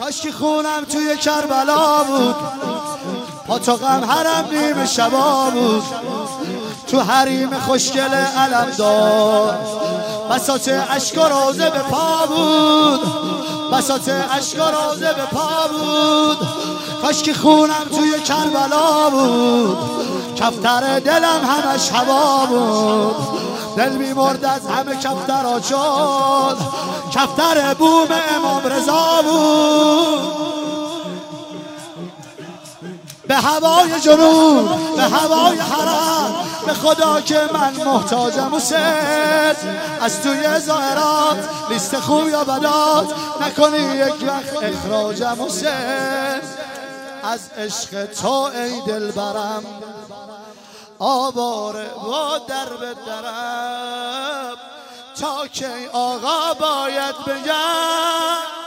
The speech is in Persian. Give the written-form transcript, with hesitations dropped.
کاش که خونم توی کربلا بود، پاتوقم حرم نیم شبا بود، تو حریم خوشگل علمدار بساط اشک و روزه به پا بود، بساط اشک و روزه به پا بود. کاش که خونم توی کربلا بود، کفتر دلم همش هوا بود، دل می‌مرد از همه کفترها شد، کفتر بوم امام رضا بود. به هوای جنون، به هوای حرم، به خدا که من محتاجم حسین. از توی ظاهرات لیست خوب یا بدات نکنی یک وقت اخراجم حسین. از عشق تو ای دلبرم آواره و در به درم، تا کی آقا باید بگم